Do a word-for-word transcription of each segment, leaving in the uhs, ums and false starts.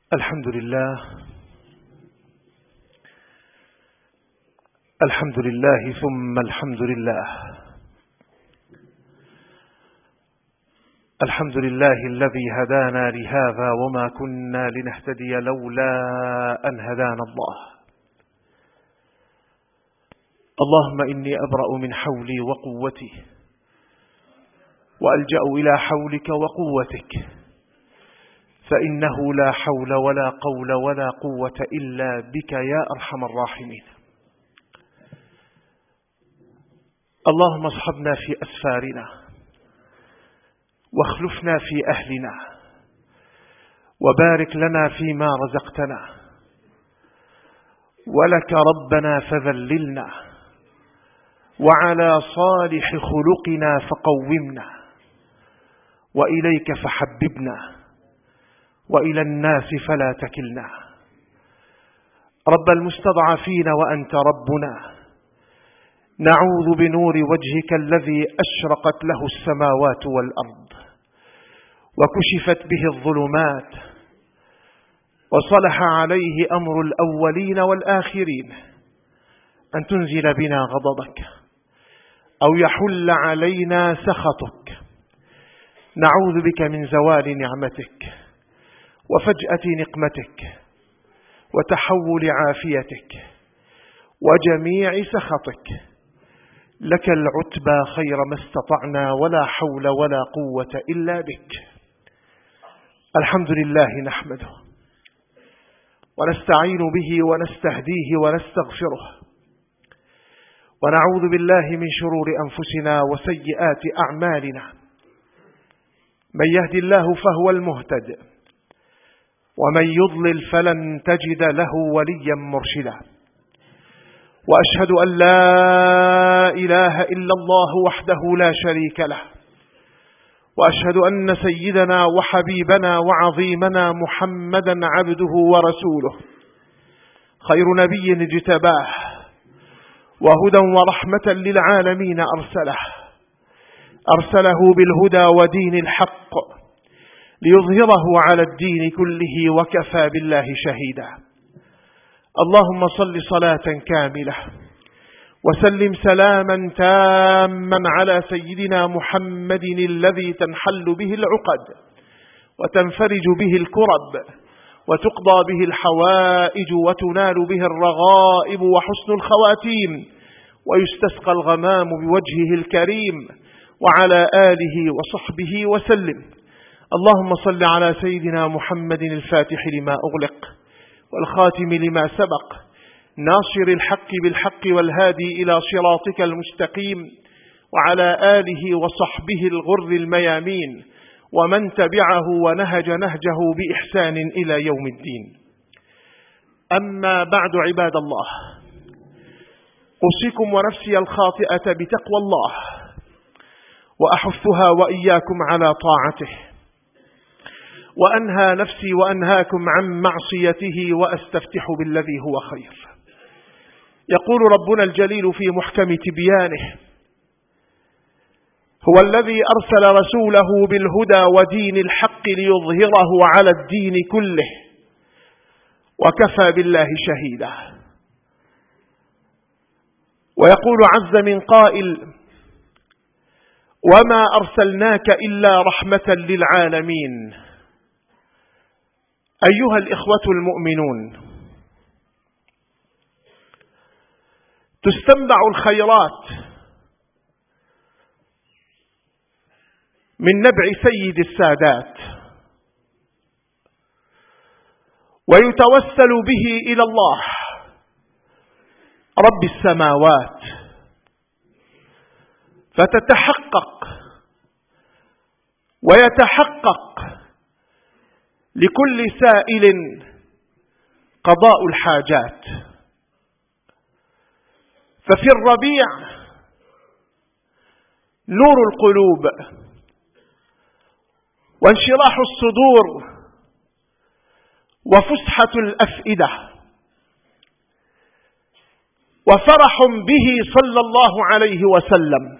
الحمد لله الحمد لله ثم الحمد لله الحمد لله الذي هدانا لهذا وما كنا لنهتدي لولا أن هدانا الله. اللهم إني أبرأ من حولي وقوتي وألجأ إلى حولك وقوتك، فإنه لا حول ولا قول ولا قوة إلا بك يا أرحم الراحمين. اللهم اصحبنا في أسفارنا واخلفنا في أهلنا وبارك لنا فيما رزقتنا، ولك ربنا فذللنا وعلى صالح خلقنا فقومنا، وإليك فحببنا وإلى الناس فلا تكلنا. رب المستضعفين وأنت ربنا، نعوذ بنور وجهك الذي أشرقت له السماوات والأرض وكشفت به الظلمات وصلح عليه أمر الأولين والآخرين، أن تنزل بنا غضبك أو يحل علينا سخطك. نعوذ بك من زوال نعمتك وفجأة نقمتك وتحول عافيتك وجميع سخطك. لك العتبى خير ما استطعنا ولا حول ولا قوة إلا بك. الحمد لله نحمده ونستعين به ونستهديه ونستغفره، ونعوذ بالله من شرور أنفسنا وسيئات أعمالنا. من يهد الله فهو المهتد، ومن يضلل فلن تجد له وليا مرشدا. وأشهد أن لا إله إلا الله وحده لا شريك له، وأشهد أن سيدنا وحبيبنا وعظيمنا محمدا عبده ورسوله، خير نبي اجتباه وهدى ورحمة للعالمين أرسله أرسله بالهدى ودين الحق ليظهره على الدين كله وكفى بالله شهيدا. اللهم صل صلاة كاملة وسلم سلاما تاما على سيدنا محمد الذي تنحل به العقد وتنفرج به الكرب وتقضى به الحوائج وتنال به الرغائب وحسن الخواتيم ويستسقى الغمام بوجهه الكريم وعلى آله وصحبه وسلم. اللهم صل على سيدنا محمد الفاتح لما أغلق والخاتم لما سبق، ناصر الحق بالحق والهادي إلى صراطك المستقيم، وعلى آله وصحبه الغر الميامين ومن تبعه ونهج نهجه بإحسان إلى يوم الدين. أما بعد عباد الله، أوصيكم ونفسي الخاطئة بتقوى الله، وأحثها وإياكم على طاعته، وأنهى نفسي وأنهاكم عن معصيته، وأستفتح بالذي هو خير. يقول ربنا الجليل في محكم تبيانه: هو الذي أرسل رسوله بالهدى ودين الحق ليظهره على الدين كله وكفى بالله شهيدا. ويقول عز من قائل: وما أرسلناك إلا رحمة للعالمين. أيها الإخوة المؤمنون، تستنبع الخيرات من نبع سيد السادات، ويتوسل به إلى الله رب السماوات، فتتحقق ويتحقق لكل سائل قضاء الحاجات. ففي الربيع نور القلوب وانشراح الصدور وفسحة الأفئدة وفرح به صلى الله عليه وسلم،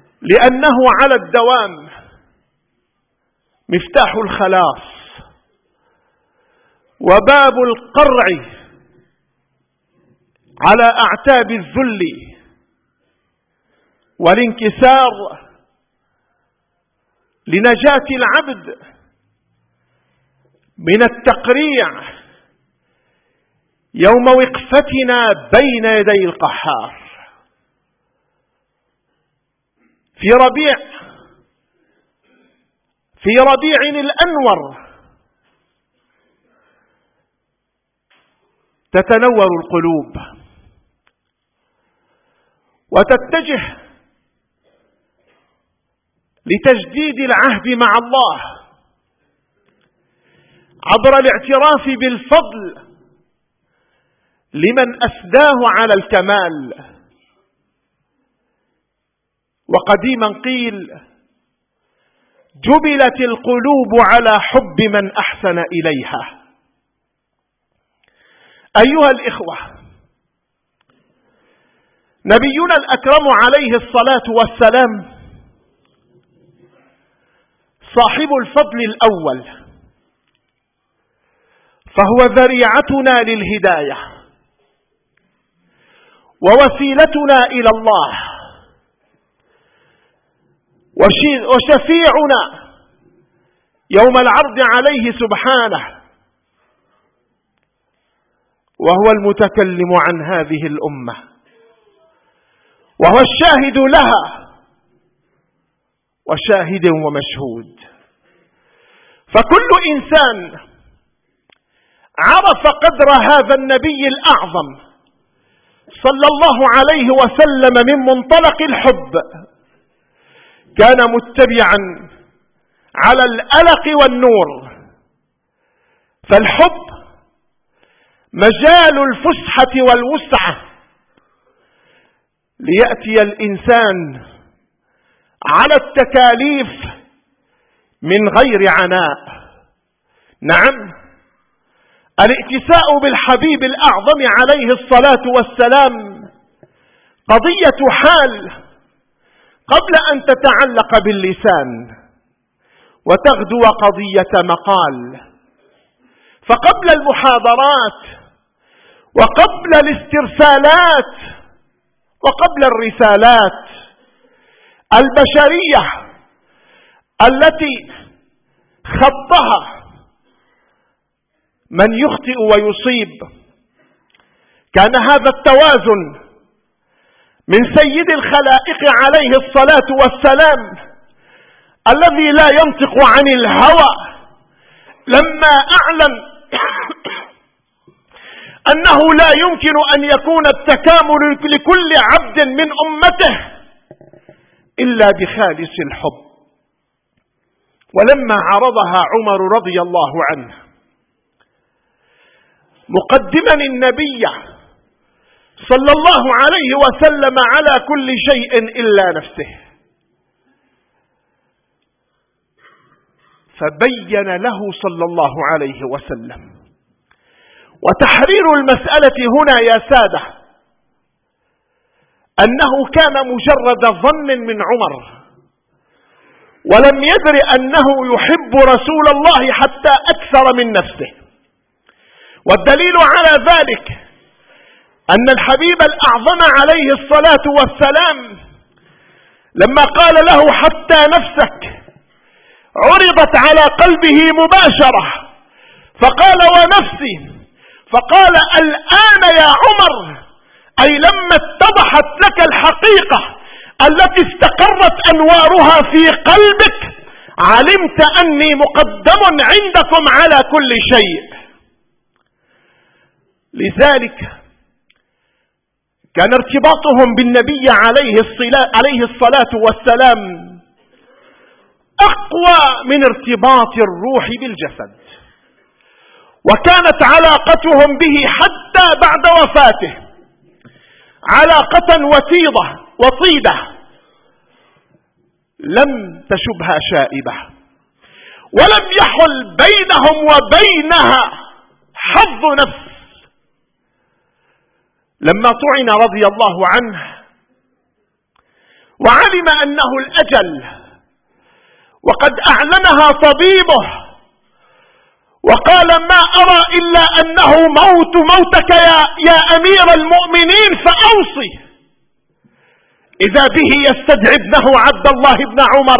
لأنه على الدوام مفتاح الخلاص وباب القرع على أعتاب الذل والانكسار لنجاة العبد من التقريع يوم وقفتنا بين يدي القهار. في ربيع في ربيع الأنور تتنور القلوب وتتجه لتجديد العهد مع الله عبر الاعتراف بالفضل لمن أسداه على الكمال. وقديما قيل: جبلت القلوب على حب من أحسن إليها. أيها الإخوة، نبينا الأكرم عليه الصلاة والسلام صاحب الفضل الأول، فهو ذريعتنا للهداية ووسيلتنا إلى الله وشفيعنا يوم العرض عليه سبحانه، وهو المتكلم عن هذه الأمة وهو الشاهد لها وشاهد ومشهود. فكل إنسان عرف قدر هذا النبي الأعظم صلى الله عليه وسلم من منطلق الحب كان متبعا على الألق والنور. فالحب مجال الفسحة والوسعة ليأتي الإنسان على التكاليف من غير عناء. نعم، الائتساء بالحبيب الأعظم عليه الصلاة والسلام قضية حال قبل أن تتعلق باللسان وتغدو قضية مقال. فقبل المحاضرات وقبل الاسترسالات وقبل الرسالات البشرية التي خطها من يخطئ ويصيب، كان هذا التوازن من سيد الخلائق عليه الصلاة والسلام الذي لا ينطق عن الهوى لما أعلن أنه لا يمكن أن يكون التكامل لكل عبد من أمته إلا بخالص الحب. ولما عرضها عمر رضي الله عنه مقدما النبي صلى الله عليه وسلم على كل شيء إلا نفسه، فبين له صلى الله عليه وسلم. وتحرير المسألة هنا يا سادة أنه كان مجرد ظن من عمر، ولم يدر أنه يحب رسول الله حتى أكثر من نفسه. والدليل على ذلك أن الحبيب الأعظم عليه الصلاة والسلام لما قال له حتى نفسك عرضت على قلبه مباشرة، فقال ونفسي، فقال الآن يا عمر، أي لما اتضحت لك الحقيقة التي استقرت أنوارها في قلبك علمت أني مقدم عندكم على كل شيء. لذلك كان ارتباطهم بالنبي عليه الصلاة والسلام أقوى من ارتباط الروح بالجسد، وكانت علاقتهم به حتى بعد وفاته علاقة وطيدة وطيدة لم تشبها شائبة، ولم يحل بينهم وبينها حظ نفس. لما طعن رضي الله عنه وعلم أنه الأجل وقد أعلنها طبيبه وقال: ما أرى إلا أنه موت موتك يا, يا أمير المؤمنين فأوصي. إذا به يستدعي ابنه عبد الله بن عمر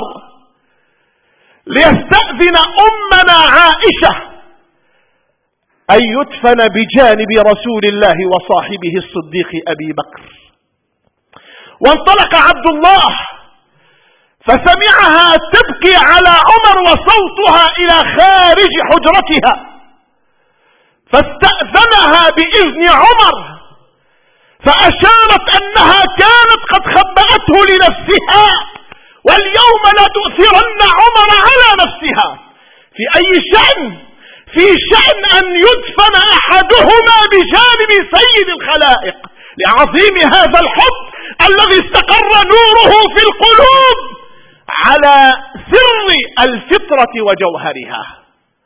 ليستأذن أمنا عائشة أن يدفن بجانب رسول الله وصاحبه الصديق أبي بكر. وانطلق عبد الله فسمعها تبكي على عمر وصوتها إلى خارج حجرتها، فاستأذنها بإذن عمر، فأشارت أنها كانت قد خبأته لنفسها، واليوم لا تؤثرن عمر على نفسها. في أي شأن؟ في شأن أن يدفن أحدهما بجانب سيد الخلائق لعظيم هذا الحب الذي استقر نوره في القلوب على سر الفطرة وجوهرها.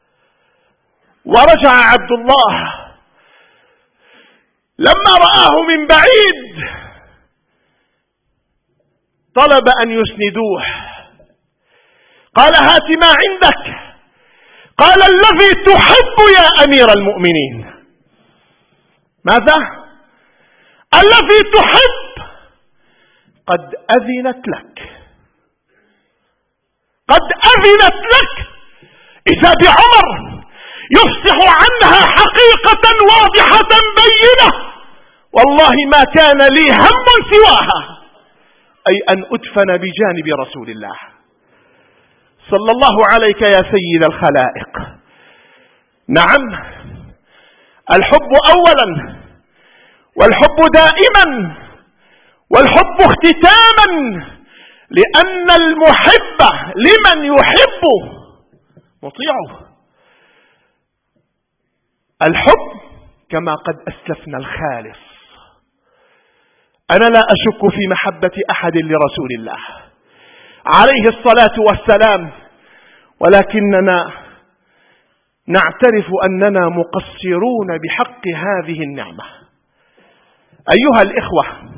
ورجع عبد الله لما رآه من بعيد طلب أن يسندوه. قال: هات ما عندك. قال: الذي تحب يا أمير المؤمنين. ماذا؟ الذي تحب قد أذنت لك، قد أذنت لك. إذا بعمر يفصح عنها حقيقة واضحة بينة: والله ما كان لي هم سواها، أي أن أدفن بجانب رسول الله صلى الله عليك يا سيد الخلائق. نعم، الحب أولا، والحب دائما، والحب اختتاما، لأن المحب لمن يحب مطيعه. الحب كما قد أسلفنا الخالص. أنا لا أشك في محبة أحد لرسول الله عليه الصلاة والسلام، ولكننا نعترف أننا مقصرون بحق هذه النعمة. أيها الإخوة،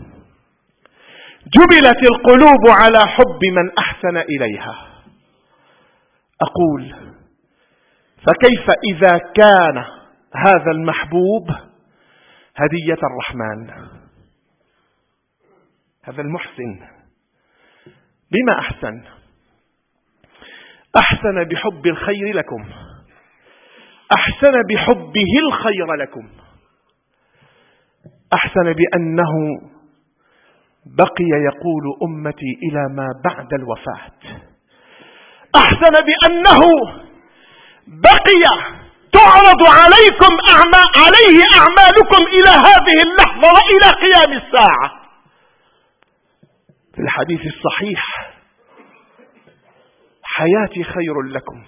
جبلت القلوب على حب من أحسن إليها. أقول: فكيف إذا كان هذا المحبوب هدية الرحمن؟ هذا المحسن بما أحسن؟ أحسن بحب الخير لكم، أحسن بحبه الخير لكم، أحسن بأنه بقي يقول أمتي إلى ما بعد الوفاة، أحسن بأنه بقي تعرض عليكم أعمال عليه أعمالكم إلى هذه اللحظة وإلى قيام الساعة. في الحديث الصحيح: حياتي خير لكم،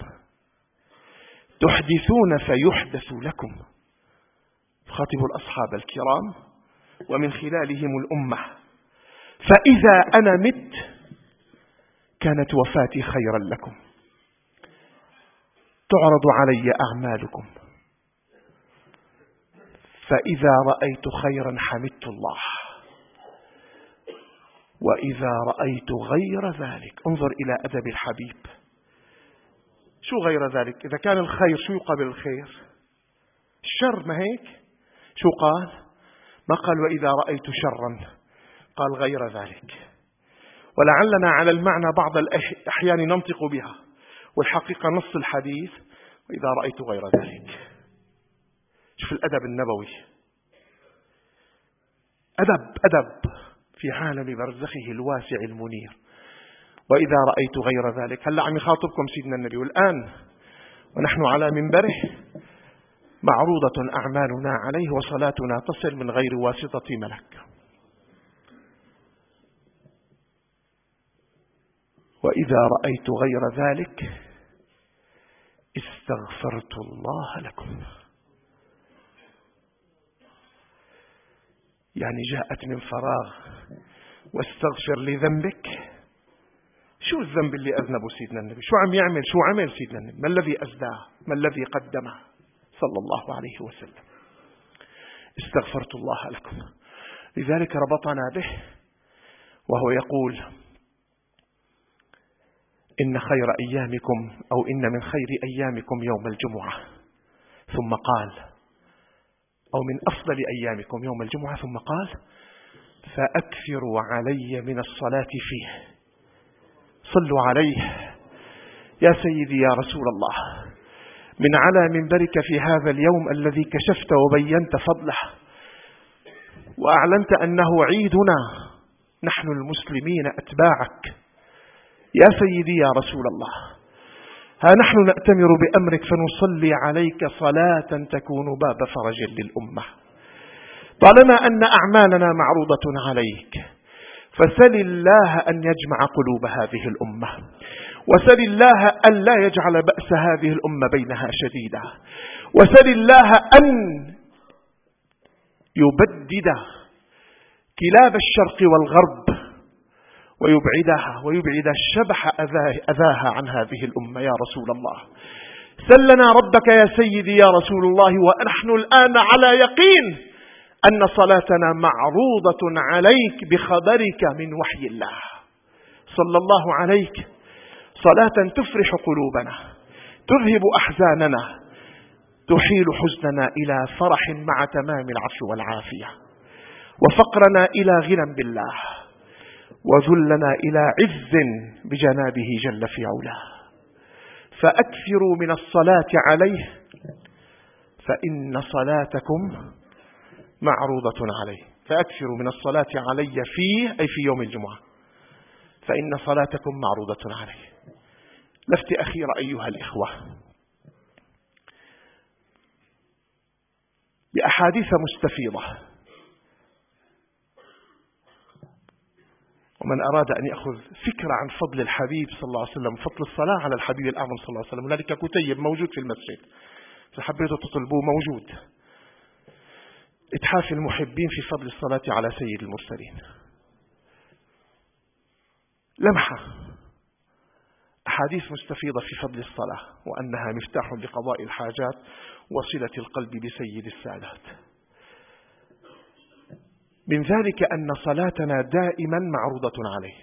تحدثون فيحدث لكم. خاطب الأصحاب الكرام ومن خلالهم الأمة: فإذا أنا مت كانت وفاتي خيرا لكم، تعرض علي أعمالكم، فإذا رأيت خيرا حمدت الله، وإذا رأيت غير ذلك. انظر إلى أدب الحبيب. شو غير ذلك؟ إذا كان الخير شو يقابل الخير؟ الشر، ما هيك؟ شو قال؟ ما قال وإذا رأيت شرا، قال غير ذلك. ولعلنا على المعنى بعض الأحيان ننطق بها، والحقيقة نص الحديث وإذا رأيت غير ذلك. شوف الأدب النبوي، أدب أدب في عالم برزخه الواسع المنير. وإذا رأيت غير ذلك. هلأ عم يخاطبكم سيدنا النبي، والآن ونحن على منبره معروضة أعمالنا عليه، وصلاتنا تصل من غير واسطة ملك. وإذا رأيت غير ذلك استغفرت الله لكم. يعني جاءت من فراغ: واستغفر لذنبك. شو الذنب اللي أذنبه سيدنا النبي؟ شو عم يعمل؟ شو عمل سيدنا النبي؟ ما الذي أزداه؟ ما الذي قدمه صلى الله عليه وسلم؟ استغفرت الله لكم. لذلك ربطنا به وهو يقول: إن خير أيامكم أو إن من خير أيامكم يوم الجمعة، ثم قال: أو من أفضل أيامكم يوم الجمعة، ثم قال: فأكثروا علي من الصلاة فيه. صلوا عليه يا سيدي يا رسول الله، من على منبرك في هذا اليوم الذي كشفت وبينت فضله وأعلنت أنه عيدنا نحن المسلمين أتباعك، يا سيدي يا رسول الله، ها نحن نأتمر بأمرك فنصلي عليك صلاة تكون باب فرج للأمة. طالما أن أعمالنا معروضة عليك، فسل الله أن يجمع قلوب هذه الأمة، وسل الله أن لا يجعل بأس هذه الأمة بينها شديدا، وسل الله أن يبدد كلاب الشرق والغرب ويبعدها ويبعد الشبح أذاها عن هذه الأمة يا رسول الله. سلنا ربك يا سيدي يا رسول الله، ونحن الآن على يقين أن صلاتنا معروضة عليك بخبرك من وحي الله. صلى الله عليك صلاة تفرح قلوبنا، تذهب أحزاننا، تحيل حزننا إلى فرح مع تمام العفو والعافية، وفقرنا إلى غنى بالله، وذلنا إلى عز بجنابه جل في علاه. فأكثروا من الصلاة عليه فإن صلاتكم معروضة عليه. فأكثروا من الصلاة علي فيه، أي في يوم الجمعة، فإن صلاتكم معروضة عليه. لفت أخيرة أيها الإخوة، بأحاديث مستفيضة، ومن أراد أن يأخذ فكرة عن فضل الحبيب صلى الله عليه وسلم، فضل الصلاة على الحبيب الأعظم صلى الله عليه وسلم، هنالك كتيب موجود في المسجد، إذا حبيتوا تطلبوه موجود، إتحاف المحبين في فضل الصلاة على سيد المرسلين. لمحة أحاديث مستفيضة في فضل الصلاة، وأنها مفتاح لقضاء الحاجات وصلة القلب بسيد السادات. من ذلك أن صلاتنا دائما معروضة عليه،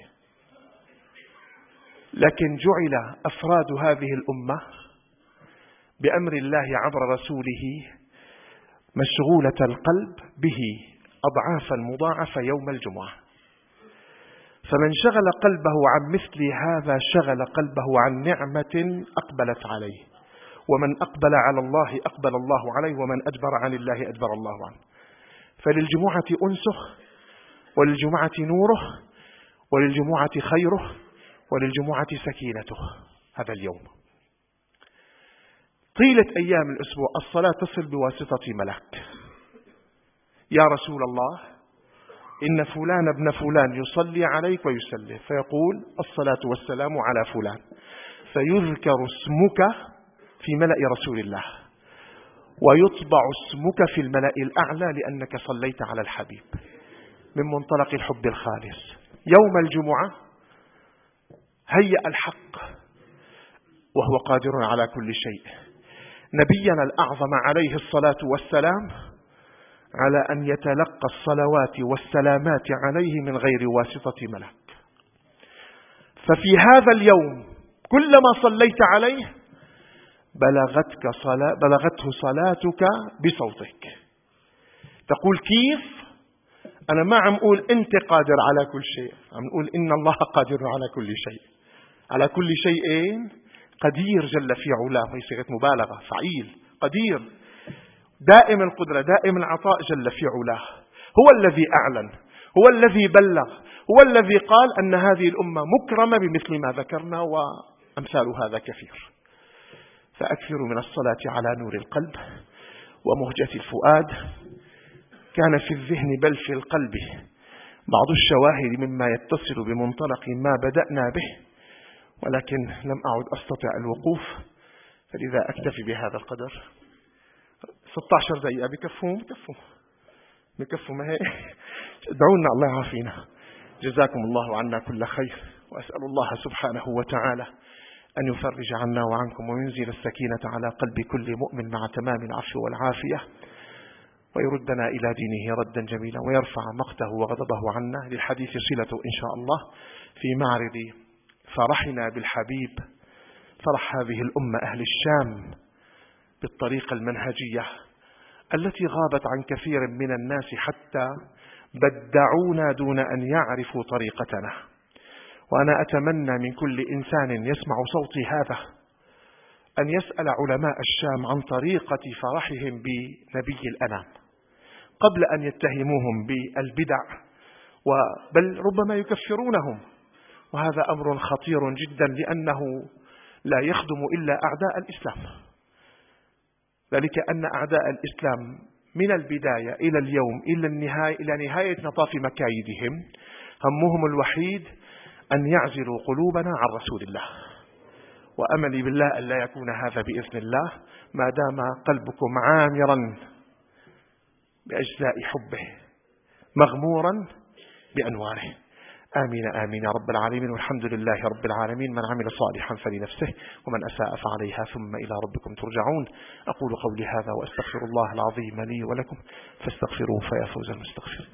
لكن جعل أفراد هذه الأمة بأمر الله عبر رسوله مشغولة القلب به أضعافا مضاعفة يوم الجمعة. فمن شغل قلبه عن مثل هذا شغل قلبه عن نعمة أقبلت عليه، ومن أقبل على الله أقبل الله عليه، ومن أدبر عن الله أدبر الله عنه. فللجمعة أنسه، وللجمعة نوره، وللجمعة خيره، وللجمعة سكينته. هذا اليوم طيلة أيام الأسبوع الصلاة تصل بواسطة ملك: يا رسول الله إن فلان ابن فلان يصلي عليك ويسلم، فيقول الصلاة والسلام على فلان، فيذكر اسمك في ملأ رسول الله، ويطبع اسمك في الملأ الأعلى لأنك صليت على الحبيب، من منطلق الحب الخالص. يوم الجمعة هيأ الحق وهو قادر على كل شيء نبينا الأعظم عليه الصلاة والسلام على أن يتلقى الصلوات والسلامات عليه من غير واسطة ملك. ففي هذا اليوم كلما صليت عليه بلغتك صلاة بلغته صلاتك بصوتك. تقول كيف؟ أنا ما عم أقول أنت قادر على كل شيء، عم نقول إن الله قادر على كل شيء، على كل شيء قدير جل في علاه، هي صيغة مبالغة، فعيل، قدير، دائم القدرة، دائم العطاء جل في علاه. هو الذي أعلن، هو الذي بلغ، هو الذي قال أن هذه الأمة مكرمة بمثل ما ذكرنا، وأمثال هذا كثير. فأكثروا من الصلاة على نور القلب ومهجة الفؤاد. كان في الذهن بل في القلب بعض الشواهد مما يتصل بمنطلق ما بدأنا به، ولكن لم أعد أستطيع الوقوف، فلذا أكتفي بهذا القدر. ستة عشر دقيقة بكفهم بكفهم بكفهم ما هي. ادعونا الله يعافينا. جزاكم الله عنا كل خير، وأسأل الله سبحانه وتعالى أن يفرج عنا وعنكم وينزل السكينة على قلب كل مؤمن مع تمام العفو والعافية، ويردنا إلى دينه ردا جميلا، ويرفع مقته وغضبه عنا. للحديث صلة إن شاء الله في معرض فرحنا بالحبيب، فرح هذه الأمة أهل الشام بالطريقة المنهجية التي غابت عن كثير من الناس حتى بدعونا دون أن يعرفوا طريقتنا. وأنا أتمنى من كل إنسان يسمع صوتي هذا أن يسأل علماء الشام عن طريقة فرحهم بنبي الأنام قبل أن يتهموهم بالبدع بل ربما يكفرونهم، وهذا أمر خطير جدا لأنه لا يخدم إلا أعداء الإسلام. ذلك أن أعداء الإسلام من البداية إلى اليوم إلى النهاية إلى نهاية نطاف مكايدهم همهم الوحيد أن يعزلوا قلوبنا عن رسول الله، وأملي بالله أن لا يكون هذا بإذن الله ما دام قلبكم عامرا بأجزاء حبه مغمورا بأنواره. آمين آمين يا رب العالمين، والحمد لله رب العالمين. من عمل صالحا فلنفسه ومن أساء فعليها ثم إلى ربكم ترجعون. أقول قولي هذا وأستغفر الله العظيم لي ولكم فاستغفروه فيا فوز المستغفرين.